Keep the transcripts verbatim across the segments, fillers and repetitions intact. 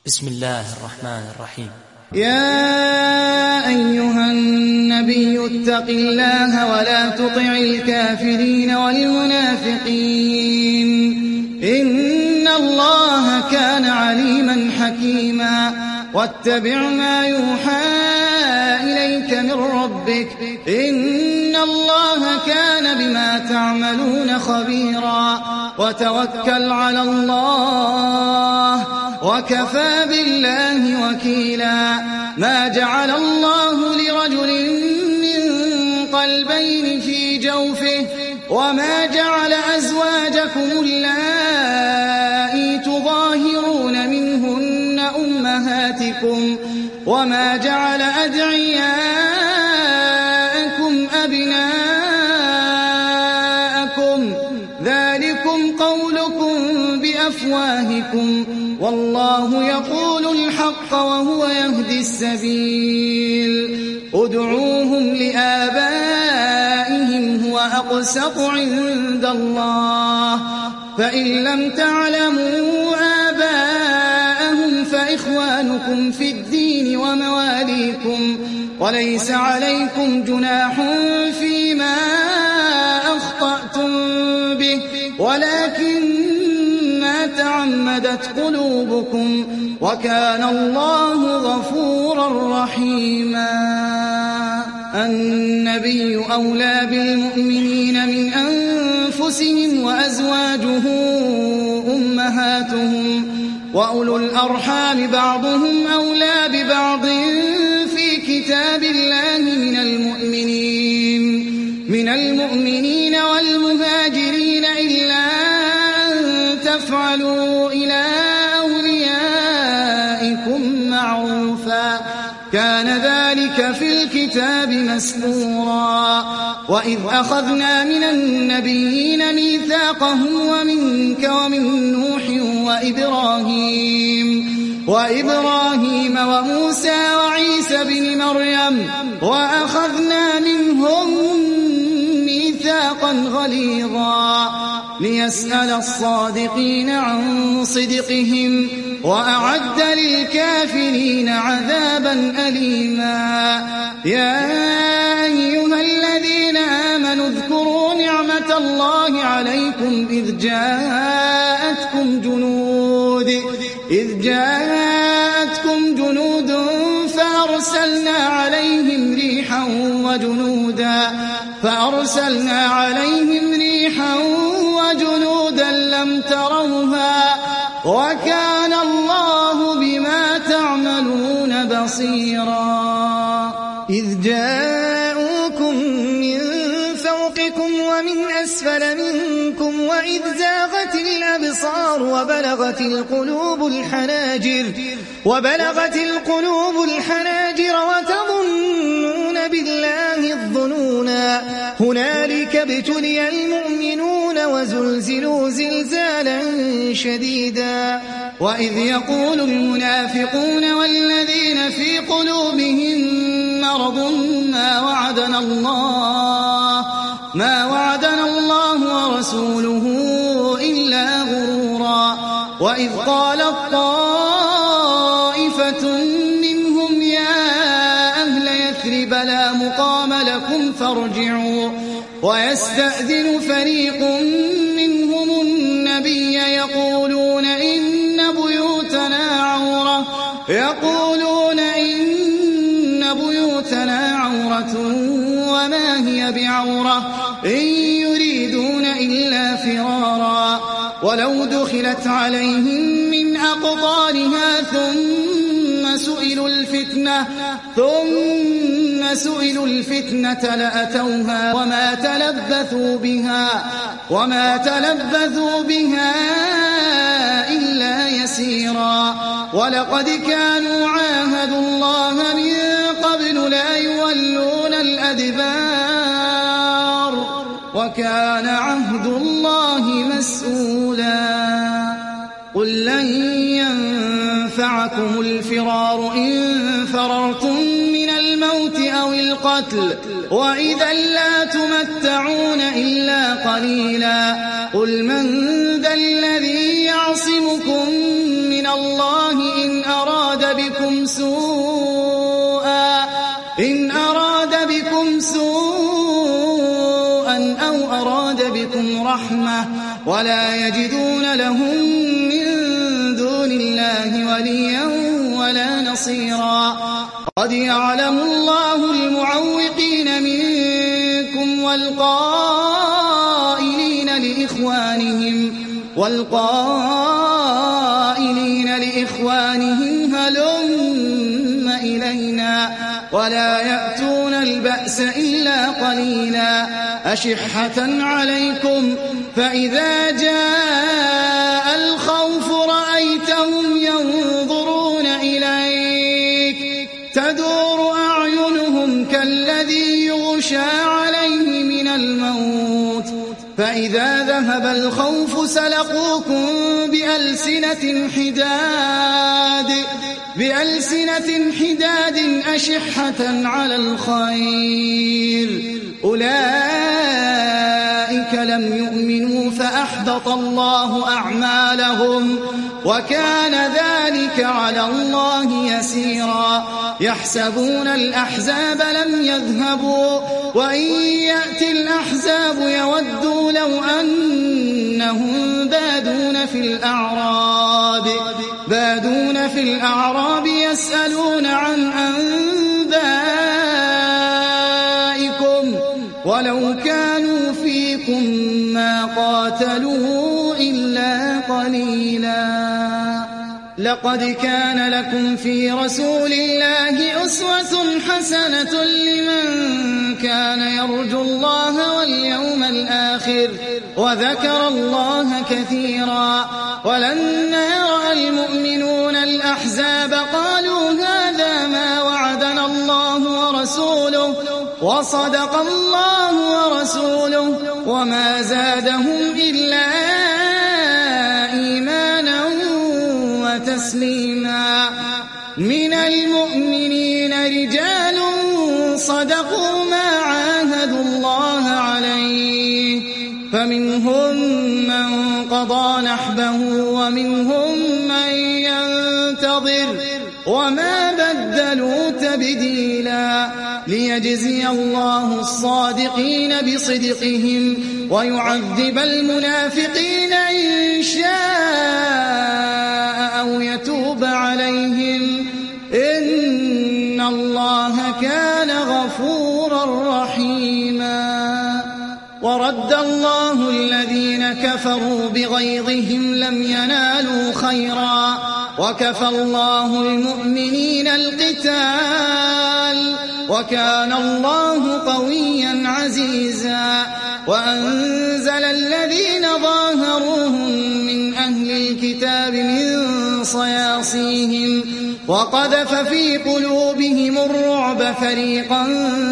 بسم الله الرحمن الرحيم. يا أيها النبي اتق الله ولا تطع الكافرين والمنافقين إن الله كان عليما حكيما واتبع ما يوحى إليك من ربك إن الله كان بما تعملون خبيرا وتوكل على الله وكفى بالله وكيلا. ما جعل الله لرجل من قلبين في جوفه وما جعل أزواجكم اللائي تظاهرون منهن أمهاتكم وما جعل أدعياءكم أبناءكم ذلكم قولكم بأفواهكم والله يقول الحق وهو يهدي السبيل. ادعوهم لآبائهم هو أقسط عند الله فإن لم تعلموا آباءهم فإخوانكم في الدين ومواليكم وليس عليكم جناح فيما أخطأتم به ولكن ما تعمدت قلوبكم وكان الله غفورا رحيما. النبي أولى بالمؤمنين من أنفسهم وأزواجه أمهاتهم وأولو الأرحام بعضهم أولى ببعض في كتاب الله من المؤمنين من المؤمنين والمهاجرين إلا تفعلوا إلى أوليائكم معروفا كان ذلك في الكتاب مسطورا. وإذ أخذنا من النبيين ميثاقهم ومنك ومن نوح وإبراهيم وإبراهيم وموسى وعيسى بن مريم وأخذنا منهم ميثاقا غليظا ليسأل الصادقين عن صدقهم وأعد للكافرين عذابا أليما. يا أيها الذين آمنوا اذكروا نعمة الله عليكم إذ جاءتكم جنود إذ جاءتكم جنود فأرسلنا عليهم ريحا وجنودا فأرسلنا عليهم ريحا وجنودا لم تروها وكان الله بما تعملون بصيرا. إذ جاءوكم من فوقكم ومن أسفل منكم وإذ زاغت الأبصار وبلغت القلوب الحناجر وبلغت القلوب الحناجر وتظنون بالله الظنونا هنالك ابتلي المؤمنون وزلزلوا زلزالا شديدا. وإذ يقول المنافقون والذين في قلوبهم مرض ما وعدنا الله ما وعدنا الله ورسوله إلا غرورا. وإذ قالت طائفة منهم يا أهل يثرب لا مقام لكم فارجعوا ويستأذن فريق منهم النبي يقولون إن بيوتنا عورة يقولون إن بيوتنا عورة وما هي بعورة إن يريدون إلا فرارا ولو دخلت عليهم من أقطارها ثم سئلوا الفتنة ثم سئلوا الفتنة لأتوها وما تلبثوا بها وما تلبثوا بها إلا يسيرا. ولقد كانوا عاهدوا الله من قبل لا يولون الأدبار وكان عهد الله مسؤولا. قل لن ينفعكم الفرار إن فررتم من الموت أو القتل وإذا لا تمتعون إلا قليلا. قل من ذا الذي يعصمكم من الله إن أراد بكم سوءا إن أراد بكم سوءا أو أراد بكم رحمة ولا يجدون لهم من دون الله وليا ولا نصيرا قد يعلم الله المعوقين منكم والقائلين لإخوانهم والقائلين لإخوانهم هلم إلينا ولا يأتون البأس إلا قليلا أشحة عليكم فإذا جاء الخوف رأيتهم ينظرون إليك تدور أعينهم كالذي يغشى عليه من الموت فإذا ذهب الخوف سلقوكم بألسنة حداد بألسنة حداد أشحة على الخير أولئك لم يؤمنوا فأحبط الله أعمالهم وكان ذلك على الله يسيرا يحسبون الأحزاب لم يذهبوا وإن يأتي الأحزاب يودوا لو أنهم بادون في الأعراب بادون في الأعراب يسألون عن أنبائكم ولو كانوا فيكم ما قاتلوا إلا قليلا لقد كان لكم في رسول الله أسوة حسنة لمن كان يرجو الله واليوم الآخر وذكر الله كثيرا ولما رأى المؤمنون الأحزاب قالوا هذا ما وعدنا الله ورسوله وصدق الله ورسوله وما زادهم إلا إيمانا وتسليما من المؤمنين رجال صدقوا ما عاهدوا الله عليه فمنهم من قضى نحبه ومنهم من ينتظر وما بدلوا تبديلا ليجزي الله الصادقين بصدقهم ويعذب المنافقين إن شاء أو يتوب عليهم إن الله كان غفورا رحيما ورد الله الذين كفروا بغيظهم لم ينالوا خيرا وكفى الله المؤمنين القتال وكان الله قويا عزيزا وأنزل الذين ظاهروهم من أهل الكتاب من صياصيهم وقذف في قلوبهم الرعب فريقا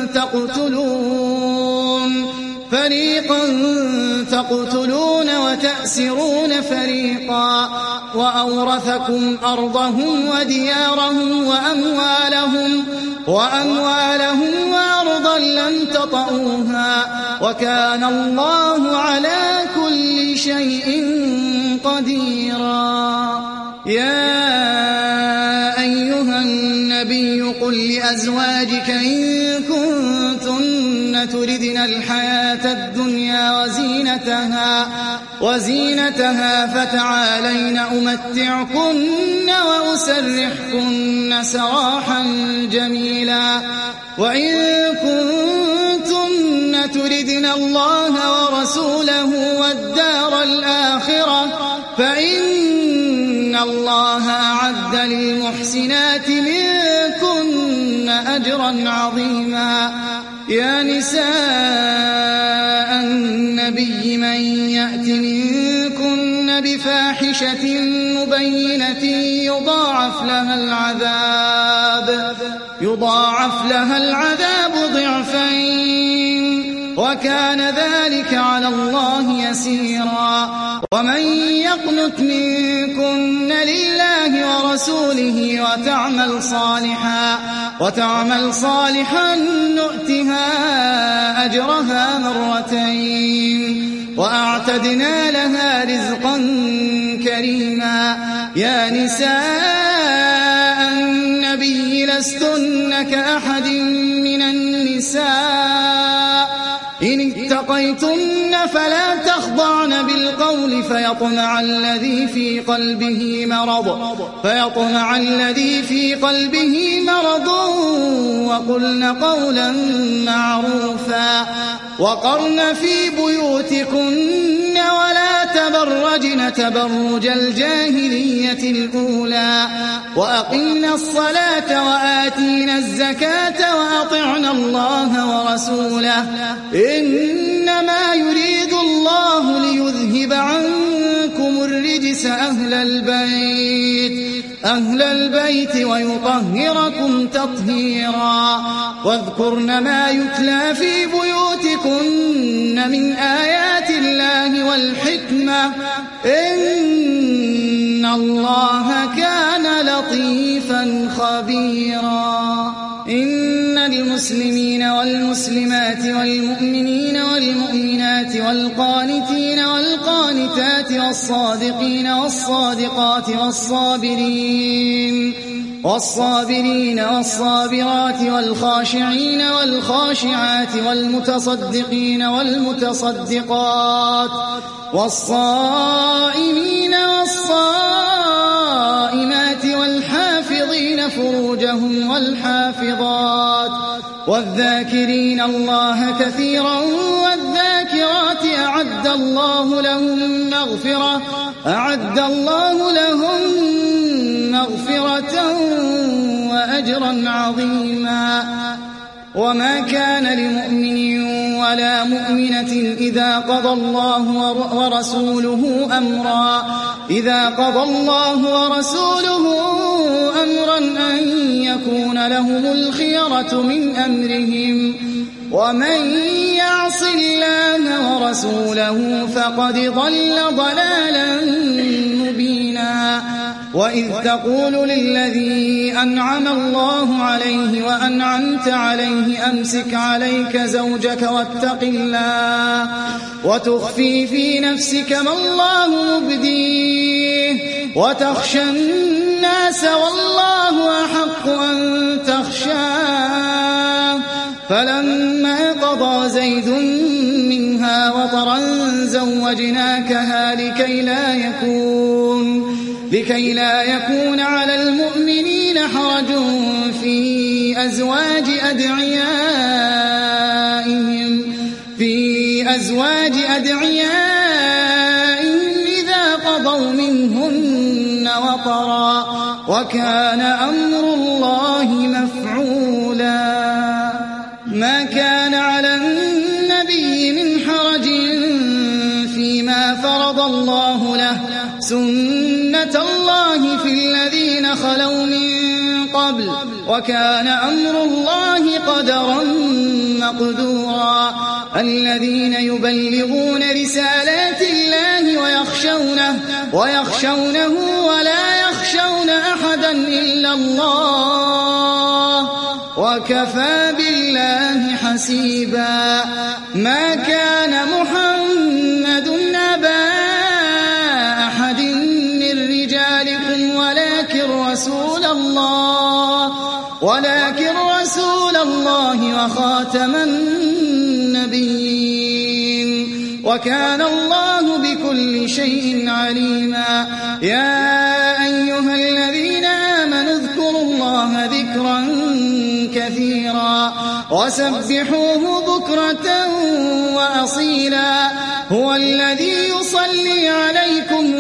تقتلون فريقا تقتلون وتأسرون فريقا وأورثكم أرضهم وديارهم وأموالهم وأموالهم وأرضا لم تطئوها وكان الله على كل شيء قديرا يا أيها النبي قل لأزواجك إن كنتن تردن الحياة الدنيا وزينتها وزينتها فتعالين أمتعكن وأسرحكن سراحا جميلا وإن كنتن تردن الله ورسوله والدار الآخرة فإن الله أعد للمحسنات منكن أجرا عظيما يا نساء النبي من يأت منكن بفاحشة مبينة يضاعف لها العذاب يضاعف لها العذاب ضعفين وكان ذلك على الله يسيرا ومن يقنت منكن لله ورسوله وتعمل صالحا وتعمل صالحا نؤتها أجرها مرتين وأعتدنا لها رزقا كريما يا نساء النبي لستن كأحد من النساء إن اتقيتن فلا تخضعن بالقول فيطمع الذي في قلبه مرض فيطمع الذي في قلبه مرض وقلن قولا معروفا وقرن في بيوتكن ولا تبرجن تبرج الجاهلية الأولى وأقمنا الصلاة وآتينا الزكاة وأطعنا الله ورسوله إنما يريد الله ليذهب عنكم الرجس أهل البيت أهل البيت ويطهركم تطهيرا واذكرن ما يتلى في بيوتكن من آيات الله والحكمة إن الله كان لطيفا خبيرا إن المسلمين والمسلمات والمؤمنين والمؤمنات والقانتين والقانتات والصادقين والصادقات والصابرين والصابرين والصابرات والخاشعين والخاشعات والمتصدقين والمتصدقات والصائمين والصائمات والحافظين فروجهم والحافظات والذاكرين الله كثيرا والذاكرات أعد الله لهم مغفرة أعد الله لهم مغفرة وأجرا عظيما وما كان لمؤمن ولا مؤمنة إذا قضى الله ورسوله أمرا إذا قضى الله ورسوله أمرا أن يكون لهم الخيرة من أمرهم ومن يعص الله ورسوله فقد ضل ضلالا مبينا وإذ تقول للذي أنعم الله عليه وأنعمت عليه أمسك عليك زوجك واتق الله وتخفي في نفسك ما الله مبديه وتخشى الناس والله أحق أن تخشاه فلما قضى زيد منها وطرا زوجناكها لكي لا يكون لكي لا يكون على المؤمنين حرج في أزواج أدعيائهم في أزواج أدعيائهم إذا قضوا منهن وطرا وكان أمر الله مفعولا ما كان على النبي من حرج فيما فرض الله له سنة الله في الذين خلوا من قبل وكان أمر الله قدرا مقدورا الذين يبلغون رسالات الله ويخشونه ويخشونه ولا يخشون أحدا إلا الله وكفى بالله حسيبا ما كان محمد أبا أحد من رجالكم ولكن رسول الله ولكن رسول الله وخاتم النبيين وكان الله بكل شيء عليما يا أيها الذين آمنوا اذكروا الله ذكرا كثيرا وسبحوه بكرة وأصيلا هو الذي يصلي عليكم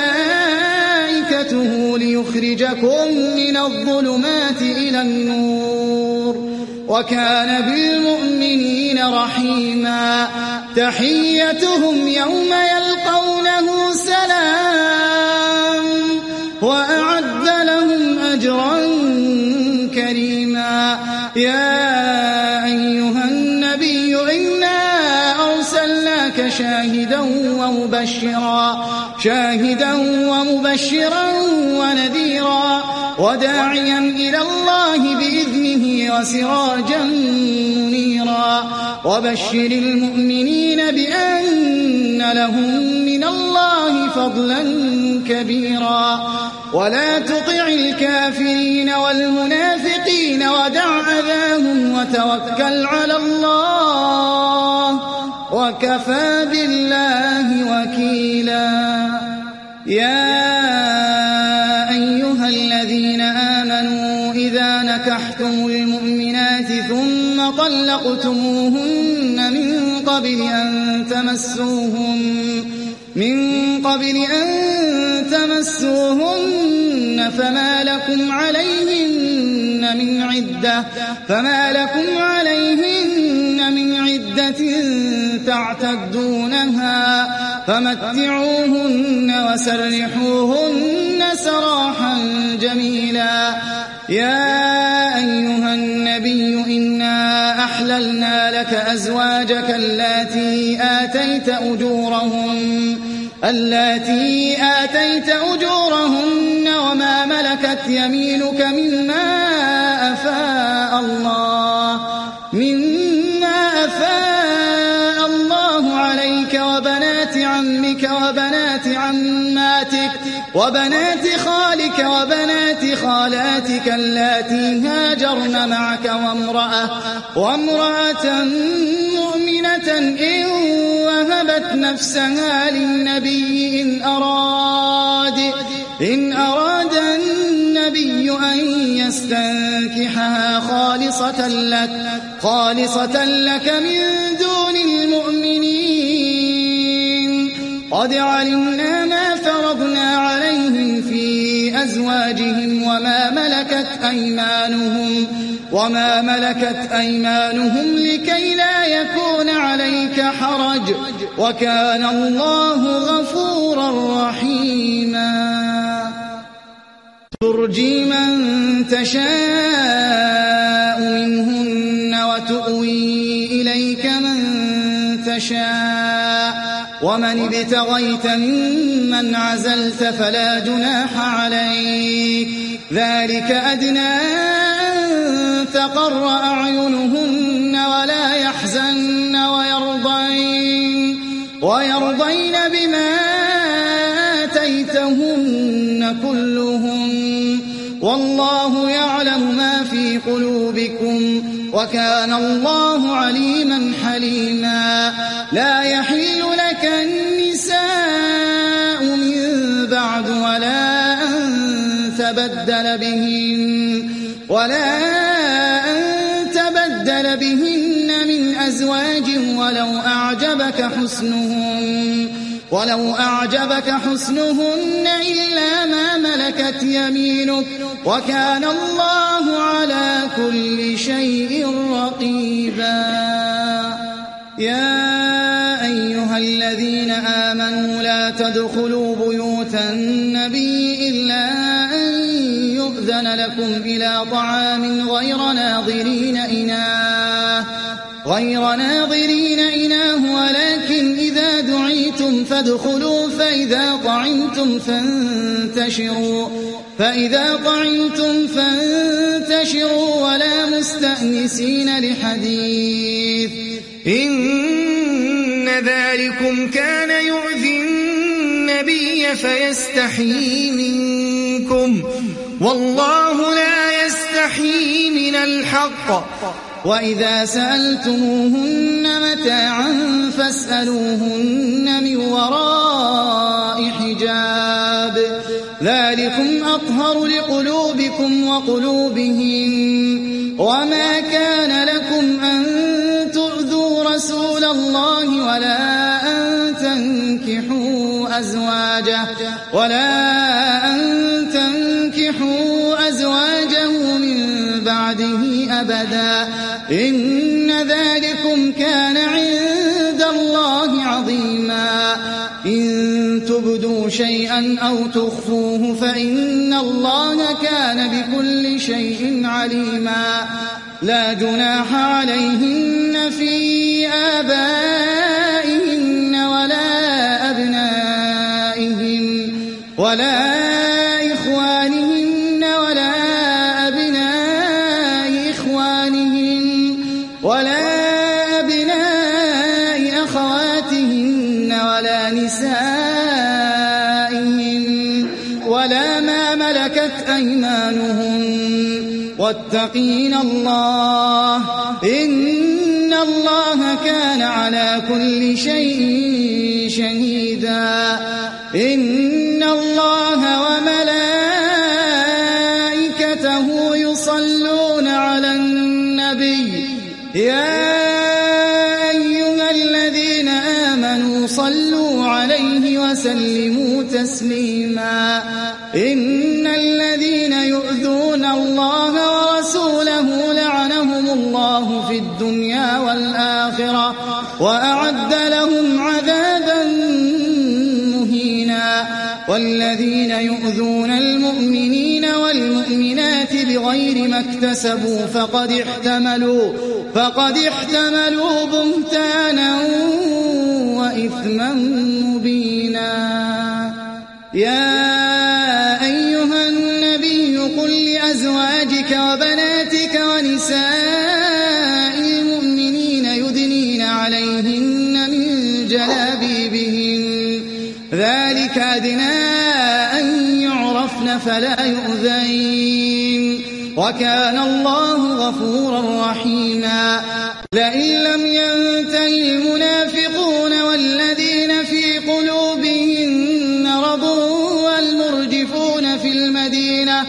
وملائكته ليخرجكم من الظلمات إلى النور وكان بالمؤمنين رحيما تحيتهم يوم يلقونه سلام وأعد لهم أجرا كريما يا أيها النبي إنا أرسلناك شاهدا ومبشرا شاهدا ومبشرا ونذيرا وداعيا إلى الله بإذنه وسراجا منيرا وبشر المؤمنين بأن لهم من الله فضلا كبيرا ولا تطع الكافرين والمنافقين أذاهم وتوكل على الله وكفى بالله وكيلا. يا أيها الذين آمنوا إذا نكحتم المؤمنات ثم طلقتموهن من قبل أن تمسوهن من قبل أن تمسوهن فما لكم عليهن من عدة فما لكم عليهن من عدة تعتدونها فمتعوهن وسرحوهن سراحا جميلا. يا أيها النبي إنا أحللنا لك أزواجك اللاتي آتيت أجورهن اللاتي آتيت أجورهن وما ملكت يمينك مما أفاء الله مما أفاء الله عليك وبنات عمك وبنات عماتك وبنات خالك وبنات خالاتك اللاتي هاجرن معك وامرأة وامرأة مؤمنة إن وهبت نفسها للنبي إن أراد إن أراد النبي أن يستنكحها خالصة لك خالصة لك من دون المؤمنين. قد علمنا ما فرضنا عليهم في أزواجهم وما ملكت أيمانهم وما ملكت أيمانهم لكي لا يكون عليك حرج وكان الله غفورا رحيما. ترجي من تشاء منهن وتؤوي إليك من تشاء ومن ابتغيت ممن عزلت فلا جناح عليك ذلك أدنى أن تقر أعينهن ولا يحزن ويرضين ويرضين بما آتيتهن كلهم والله يعلم ما في قلوبكم وكان الله عليما حليما. لا يحل لك النساء من بعد ولا أن تبدل بهن ولا أن تبدل بهن من أزواج ولو أعجبك حسنهن ولو أعجبك حسنهن إلا ما ملكت يمينك وكان الله على كل شيء رقيبا. يا أيها الذين آمنوا لا تدخلوا بيوت النبي إلا أن يؤذن لكم إلى طعام غير ناظرين إناه غير ناظرين إناه ولكن إذا دعيتم فادخلوا فإذا طعمتم فانتشروا فإذا طعمتم فانتشروا ولا مستأنسين لحديث إن ذلكم كان يؤذي النبي فيستحيي منكم والله لا يستحيي من الحق. وإذا سألتموهن متاعا فاسألوهن من وراء حجاب ذلكم أطهر لقلوبكم وقلوبهم. وما كان لكم أن تؤذوا رسول الله ولا أن تنكحوا أزواجه ولا أن تنكحوا أزواجه من بعده أبدا إن ذلكم كان عند الله عظيما. إن تبدوا شيئا أو تخفوه فإن الله كان بكل شيء عليما. لا جناح عليهن في آبائهن ولا أبنائهن ولا إخوانهن ولا أبناء إخوانهن ولا أبناء أخواتهن ولا نسائهن ولا ما ملكت أيمانهن واتقين الله إن الله كان على كل شيء شهيدا إن الله وملائكته يصلون على النبي يا أيها الذين آمنوا صلوا عليه وسلموا تسليما إن الذين يؤذون الله ورسوله لعنهم الله في الدنيا والآخرة وأعد لهم عذابا مهينا والذين يؤذون المؤمنين والمؤمنات بغير ما اكتسبوا فقد احتملوا فقد احتملوا بهتانا وإثما مبينا يا أيها النبي قل لأزواجك وبناتك ونساء المؤمنين يدنين عليهن من جلابيبهن ذلك أدنى أن يعرفن فلا يؤذين وكان الله غفورا رحيما لئن لم ينتهي المنافقون والذين في قلوبهم مرض والمرجفون في المدينة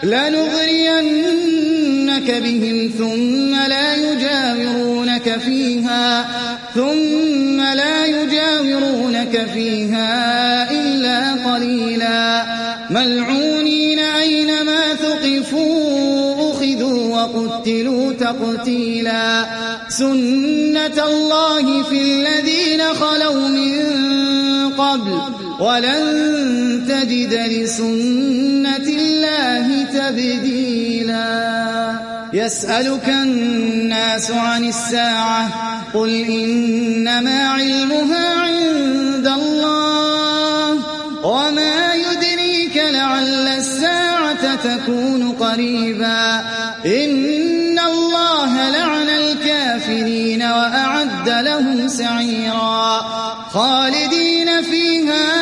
لنغرينك بهم ثم لا يجاورونك فيها ثم لا يجاورونك فيها إلا قليلا ملعونين أينما ثقفوا أخذوا وقتلوا تقتيلا سنة الله في الذين خلوا من قبل ولن تجد لسنة الله تبديلا يسألك الناس عن الساعة قل إنما علمها عند الله وما يدريك لعل الساعة تكون قريبا إن الله لعن الكافرين وأعد لهم سعيرا خالدين فيها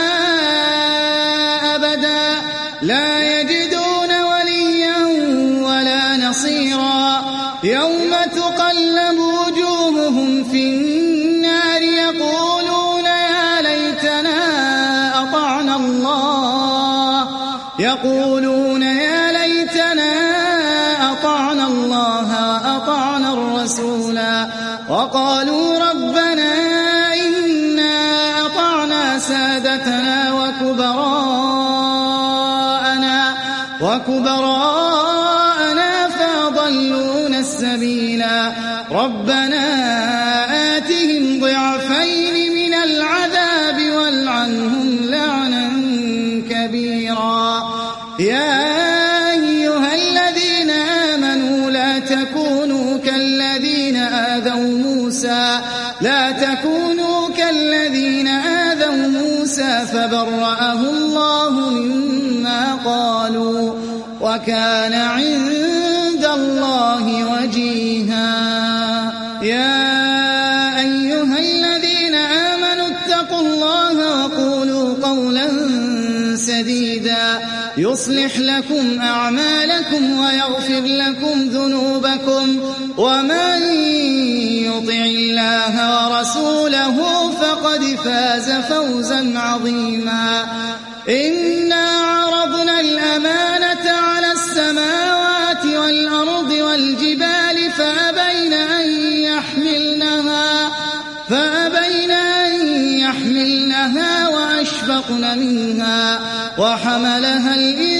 أبدا لا يجدون وليا ولا نصيرا يوم تقلب وجوههم في النار يقولون يا ليتنا أطعنا الله يقولون يا ليتنا أطعنا الله وأطعنا الرسولا وقالوا ربنا إنا أطعنا سادتنا وكبراءنا وكبراءنا فأضلونا السبيلا ربنا آتهم ضعفين من العذاب والعنهم لعنا كبيرا يا أيها الذين آمنوا لا تكونوا كالذين آذوا موسى لا تكونوا كالذين آذوا موسى فبرأه الله مما قالوا وكان عند الله وجيها يا أيها الذين آمنوا اتقوا الله وقولوا قولا سديدا يصلح لكم أعمالكم ويغفر لكم ذنوبكم ومن يطع الله ورسوله فقد فاز فوزا عظيما إنا عرضنا الأمانة على السماوات والأرض والجبال فأبين أن يحملنها فأبين أن يحملنها وأشفقن منها وحملها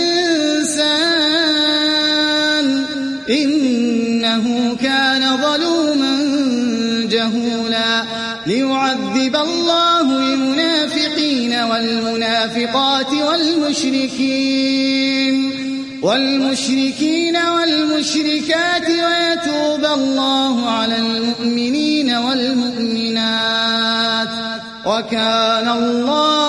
الإنسان إنه كان ظلوما جهولا ليعذب الله المنافقين والمنافقات والمشركين والمشركين والمشركات ويتوب الله على المؤمنين والمؤمنات وكان الله